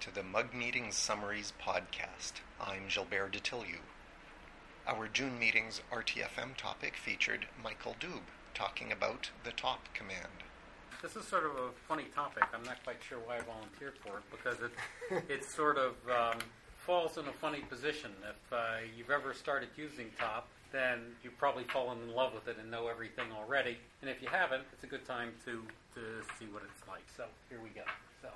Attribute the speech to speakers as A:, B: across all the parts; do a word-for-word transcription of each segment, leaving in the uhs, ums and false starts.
A: to the Mug Meetings Summaries podcast. I'm Gilbert Detillieu. Our June Meetings R T F M topic featured Michael Dube talking about the top command.
B: This is sort of a funny topic. I'm not quite sure why I volunteered for it, because it it sort of um, falls in a funny position. If uh, you've ever started using top, then you've probably fallen in love with it and know everything already. And if you haven't, it's a good time to, to see what it's like. So here we go. So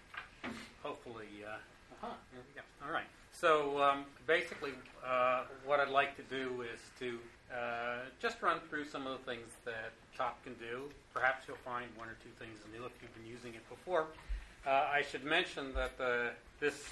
B: hopefully, uh, uh-huh, here we go. All right. So um, basically, uh, what I'd like to do is to uh, just run through some of the things that top can do. Perhaps you'll find one or two things new if you've been using it before. Uh, I should mention that the, this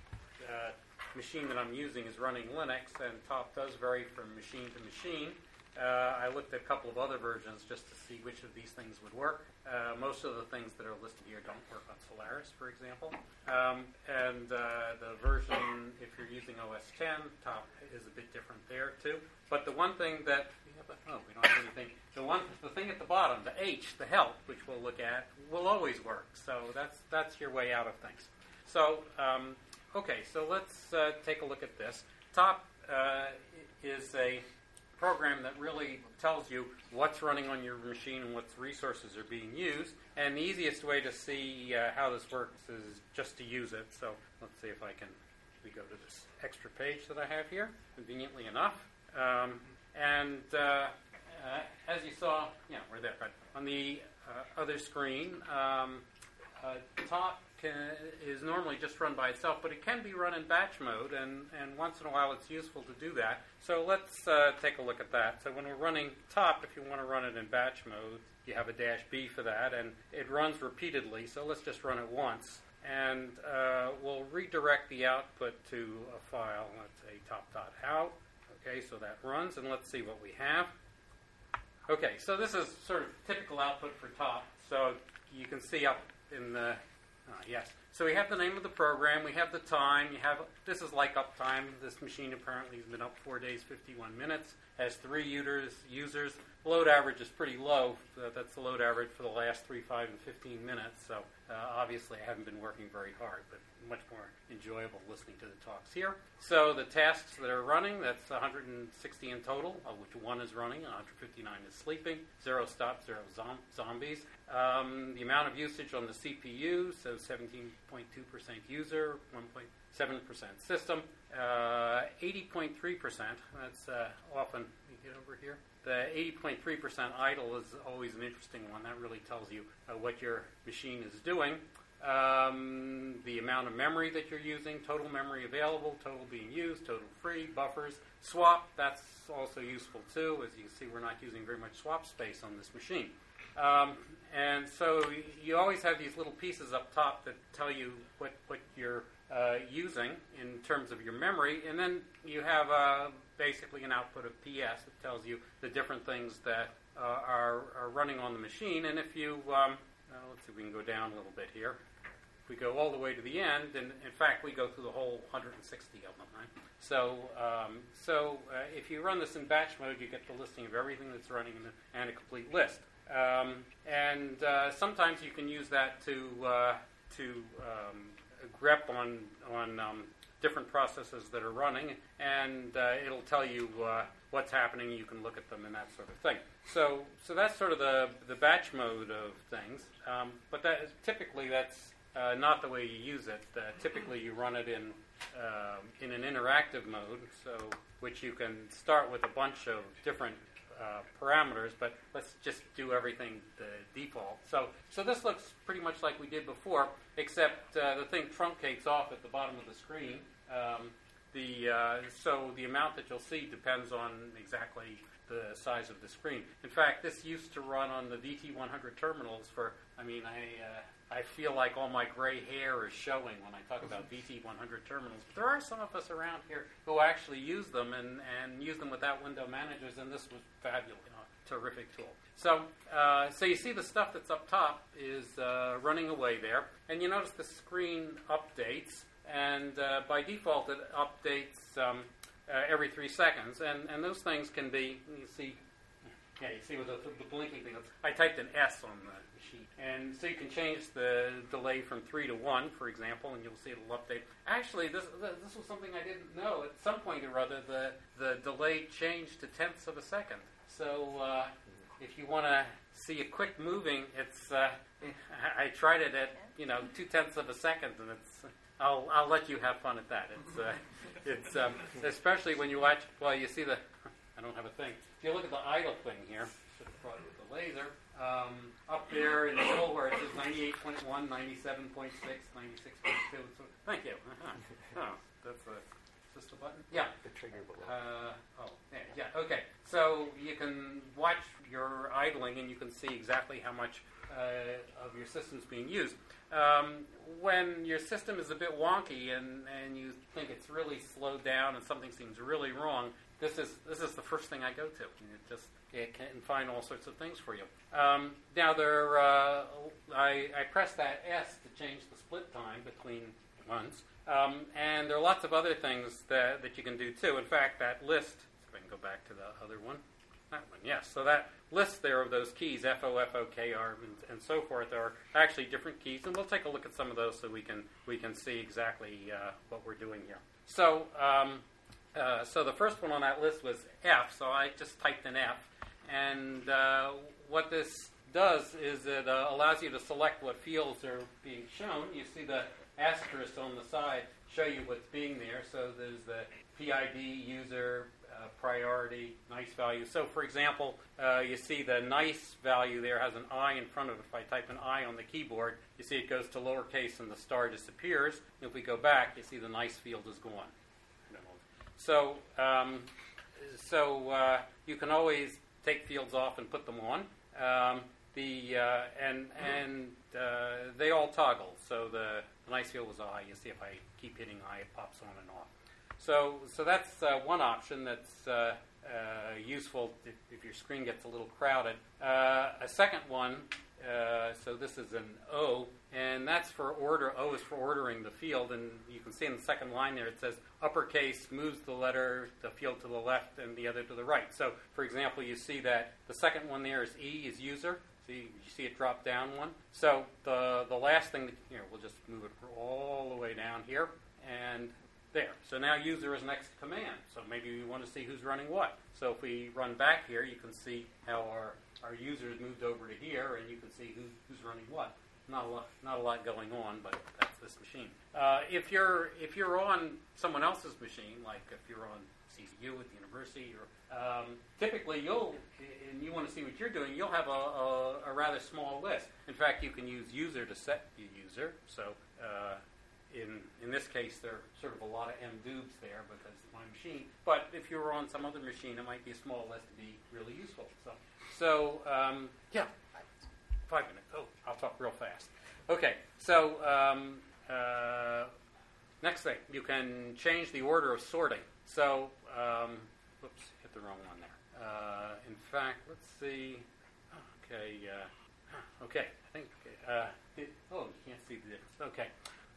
B: uh, machine that I'm using is running Linux, and top does vary from machine to machine. Uh, I looked at a couple of other versions just to see which of these things would work. Uh, most of the things that are listed here don't work on Solaris, for example. Um, and uh, the version, if you're using O S ten, top is a bit different there too. But the one thing that, oh, we don't have anything. The one, the thing at the bottom, the H, the help, which we'll look at, will always work. So that's that's your way out of things. So, um, okay, so let's uh, take a look at this. Top uh, is a program that really tells you what's running on your machine and what resources are being used. And the easiest way to see uh, how this works is just to use it. So let's see if I can, we go to this extra page that I have here, conveniently enough. Um, and uh, uh, as you saw, yeah, we're there. Right. On the uh, other screen, um, uh, top Can, is normally just run by itself, but it can be run in batch mode, and, and once in a while it's useful to do that. So let's uh, take a look at that. So when we're running top, if you want to run it in batch mode, you have a dash B for that, and it runs repeatedly. So let's just run it once, and uh, we'll redirect the output to a file. Let's say top.out. Okay, so that runs, and let's see what we have. Okay, so this is sort of typical output for top. So you can see up in the Uh, yes. So we have the name of the program. We have the time. You have this is like uptime. This machine apparently has been up four days, fifty-one minutes. Has three users. Users. Load average is pretty low. Uh, that's the load average for the last three, five, and fifteen minutes. So uh, obviously I haven't been working very hard, but much more enjoyable listening to the talks here. So the tasks that are running, that's one hundred sixty in total, of which one is running, and one hundred fifty-nine is sleeping. Zero stop, zero zom- zombies. Um, the amount of usage on the C P U, so seventeen point two percent user, one point seven percent system, uh, eighty point three percent, that's uh, often, you get over here, the eighty point three percent idle is always an interesting one. That really tells you uh, what your machine is doing. Um, the amount of memory that you're using, total memory available, total being used, total free, buffers, swap, that's also useful too. As you can see, we're not using very much swap space on this machine. Um, and so you always have these little pieces up top that tell you what, what you're uh, using in terms of your memory, and then you have uh, basically an output of P S that tells you the different things that uh, are, are running on the machine. And if you, um, uh, let's see if we can go down a little bit here. If we go all the way to the end, and in fact we go through the whole one hundred sixty of them, right? So, um, so uh, if you run this in batch mode, you get the listing of everything that's running in the, and a complete list. Um, and uh, sometimes you can use that to uh, to um, grep on on um, different processes that are running, and uh, it'll tell you uh, what's happening. You can look at them and that sort of thing. So so that's sort of the the batch mode of things. Um, but that is, typically that's uh, not the way you use it. Uh, typically you run it in uh, in an interactive mode, so which you can start with a bunch of different Uh, parameters, but let's just do everything the default. So, so this looks pretty much like we did before, except uh, the thing truncates off at the bottom of the screen. Um, the uh, so the amount that you'll see depends on exactly the size of the screen. In fact, this used to run on the V T one hundred terminals for. I mean, I uh, I feel like all my gray hair is showing when I talk about V T one hundred terminals. But there are some of us around here who actually use them and, and use them without window managers, and this was fabulous, you know, terrific tool. So, uh, so you see the stuff that's up top is uh, running away there, and you notice the screen updates, and uh, by default it updates um, uh, every three seconds, and, and those things can be, you see, Yeah, you see with the, the blinking thing. I typed an S on the sheet. And so you can change the delay from three to one, for example, and you'll see it'll update. Actually, this this was something I didn't know. At some point or other, the, the delay changed to tenths of a second. So uh, if you want to see a quick moving, it's uh, I tried it at, you know, two-tenths of a second, and it's I'll I'll let you have fun at that. It's uh, it's um, especially when you watch. Well, you see the. I don't have a thing. If you look at the idle thing here, should have brought it with the laser. Um, up there in the middle where it says ninety-eight point one, ninety-seven point six, ninety-six point two. So, thank you. Uh-huh. Oh, that's a. Is this the button? Yeah.
A: The trigger below.
B: Uh, oh, yeah, yeah. Okay. So you can watch your idling, and you can see exactly how much uh, of your system's being used. Um, when your system is a bit wonky and, and you think it's really slowed down and something seems really wrong, this is this is the first thing I go to. It just it can find all sorts of things for you. Um, now there, uh, I, I press that S to change the split time between ones, um, and there are lots of other things that that you can do too. In fact, that list. If I can go back to the other one. That one, yes. So that list there of those keys, F O, F O, K R, and, and so forth, are actually different keys, and we'll take a look at some of those so we can we can see exactly uh, what we're doing here. So, um, uh, so the first one on that list was F. So I just typed in F, and uh, what this does is it uh, allows you to select what fields are being shown. You see the asterisk on the side show you what's being there. So there's the P I D, user, Uh, priority, nice value. So, for example, uh, you see the nice value there has an I in front of it. If I type an I on the keyboard, you see it goes to lowercase and the star disappears. If we go back, you see the nice field is gone. So, um, so uh, you can always take fields off and put them on. Um, the uh, and and uh, they all toggle. So the, the nice field was I. You see, if I keep hitting I, it pops on and off. So, so that's uh, one option that's uh, uh, useful if, if your screen gets a little crowded. Uh, a second one, uh, so this is an O, and that's for order. O is for ordering the field, and you can see in the second line there it says uppercase moves the letter, the field to the left, and the other to the right. So, for example, you see that the second one there is E, is user. See, you see it drop down one. So the the last thing, that, here, we'll just move it all the way down here, and there. So now user is next to command. So maybe we want to see who's running what. So if we run back here, you can see how our, our users moved over to here, and you can see who, who's running what. Not a lot, not a lot going on, but that's this machine. Uh, if you're if you're on someone else's machine, like if you're on C C U at the university, or um, typically you'll and you want to see what you're doing, you'll have a, a, a rather small list. In fact, you can use user to set the user. So. Uh, In in this case, there are sort of a lot of mdubs there because it's my machine. But if you were on some other machine, it might be a small list to be really useful. So, so um, yeah, five minutes. Oh, I'll talk real fast. Okay, so um, uh, next thing, you can change the order of sorting. So, um, whoops, hit the wrong one there. Uh, in fact, let's see. Okay, uh, okay, I think. Uh, it, oh, you can't see the difference. Okay.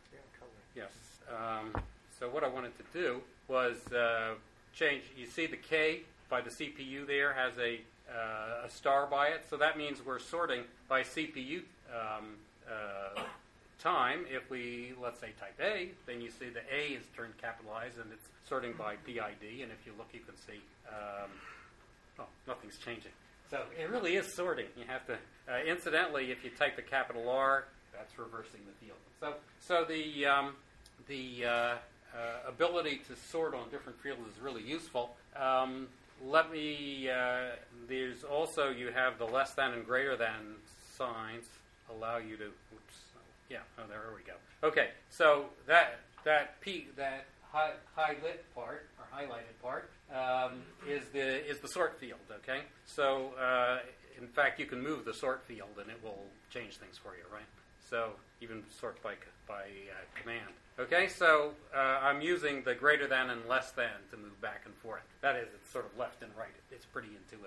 B: Yes. Um, so what I wanted to do was uh, change. You see the K by the C P U there has a, uh, a star by it. So that means we're sorting by C P U um, uh, time. If we, let's say, type A, then you see the A is turned capitalized and it's sorting by P I D. And if you look, you can see, um, oh, nothing's changing. So it really is sorting. You have to, uh, incidentally, if you type a capital R, that's reversing the field. So, so the um, the uh, uh, ability to sort on different fields is really useful. Um, let me. Uh, there's also you have the less than and greater than signs allow you to. Oops. Yeah. Oh, there we go. Okay. So that that P that high, high lit part or highlighted part um, is the is the sort field. Okay. So uh, in fact, you can move the sort field and it will change things for you. Right. So even sort by by uh, command. Okay, so uh, I'm using the greater than and less than to move back and forth. That is, it's sort of left and right. It's pretty intuitive.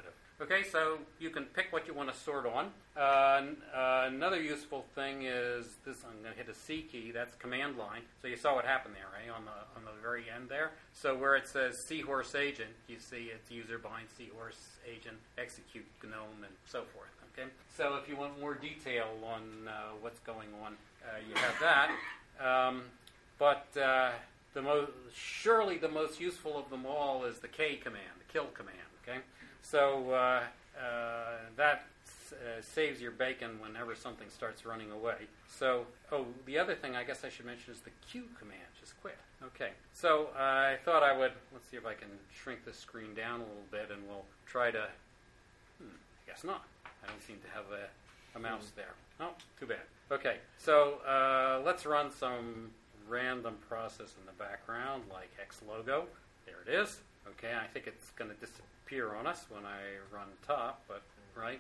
B: Okay, so you can pick what you want to sort on. Uh, n- uh, another useful thing is this. I'm going to hit a C key. That's command line. So you saw what happened there, right? On the on the very end there. So where it says Seahorse Agent, you see it's user bind Seahorse Agent execute GNOME and so forth. Okay. So if you want more detail on uh, what's going on, uh, you have that. Um, but uh, the most surely the most useful of them all is the K command, the kill command. Okay. So uh, uh, that uh, saves your bacon whenever something starts running away. So, oh, the other thing I guess I should mention is the Q command, just quit. Okay, so uh, I thought I would, let's see if I can shrink the screen down a little bit and we'll try to, hmm, I guess not. I don't seem to have a, a mouse there. Oh, too bad. Okay, so uh, let's run some random process in the background like X logo. There it is. Okay, I think it's going to disappear on us when I run top, but, right?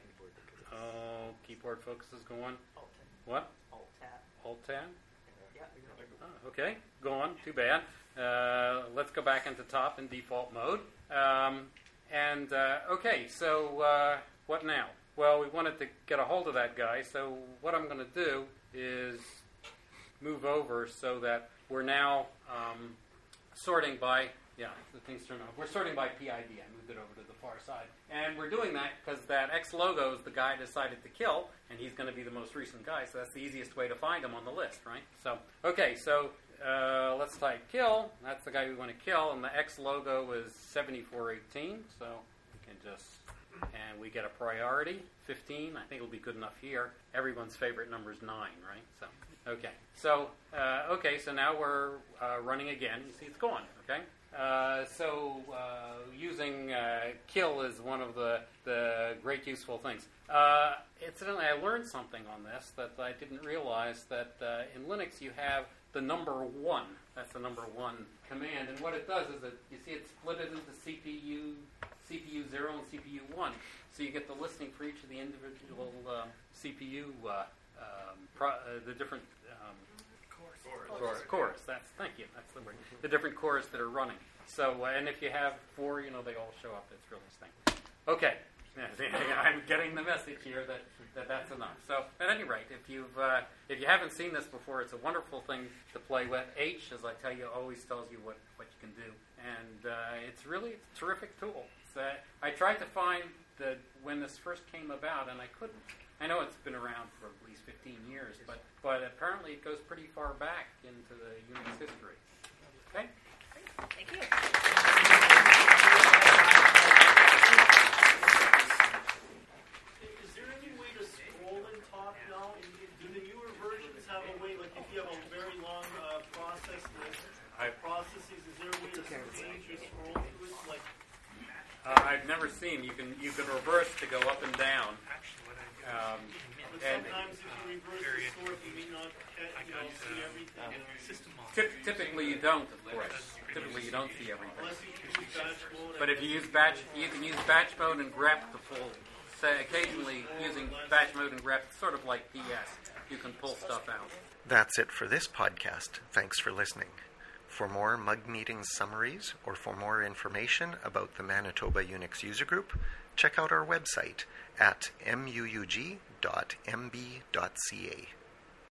B: Oh, keyboard focus is going. What?
C: Alt-tab.
B: Alt-tab?
C: Yeah.
B: Oh, okay, go on. Too bad. Uh, let's go back into top in default mode. Um, and, uh, okay, so uh, what now? Well, we wanted to get a hold of that guy, so what I'm going to do is move over so that we're now um, sorting by... Yeah, the thing's turned off. We're sorting by P I D. I moved it over to the far side. And we're doing that because that X logo is the guy I decided to kill, and he's going to be the most recent guy, so that's the easiest way to find him on the list, right? So, okay, so uh, let's type kill. That's the guy we want to kill, and the X logo is seventy-four eighteen, so we can just... And we get a priority, fifteen. I think it'll be good enough here. Everyone's favorite number is nine, right? So, okay. So, uh, okay, so now we're uh, running again. You see it's gone, okay? Uh, so uh, using uh, kill is one of the, the great useful things. Uh, incidentally, I learned something on this that I didn't realize, that uh, in Linux you have the number one. That's the number one command. And what it does is that you see it split it into C P U, C P U zero and C P U one. So you get the listing for each of the individual uh, C P U, uh, um, pro, uh, the different... Um, Cores. Cores. That's thank you. That's the word. The different cores that are running. So, uh, and if you have four, you know, they all show up. It's really thing. Okay, I'm getting the message here that, that that's enough. So, at any rate, if you've uh, if you haven't seen this before, it's a wonderful thing to play with. H, as I tell you, always tells you what, what you can do, and uh, it's really it's a terrific tool. It's, uh, I tried to find the when this first came about, and I couldn't. I know it's been around for at least fifteen years, but, but apparently it goes pretty far back into the Unix history. Okay?
C: Thank you.
D: Is there any way to scroll in top now? Do the newer versions have a way, like if you have a very long uh, process list of processes, is there a way to change or scroll through it? Like,
B: uh, I've never seen. You can you can reverse to go up and down. Um,
D: but
B: and
D: sometimes if you reverse the sort, you may not catch, you know, see everything.
B: Typ- typically you don't, of course. Typically you don't see everything.
D: Unless you use batch mode.
B: But if you use batch, you can use batch mode and grep to pull. Say, occasionally using batch mode and grep, sort of like P S, you can pull stuff out.
A: That's it for this podcast. Thanks for listening. For more Mug Meetings summaries or for more information about the Manitoba Unix User Group, check out our website at muug dot m b dot c a.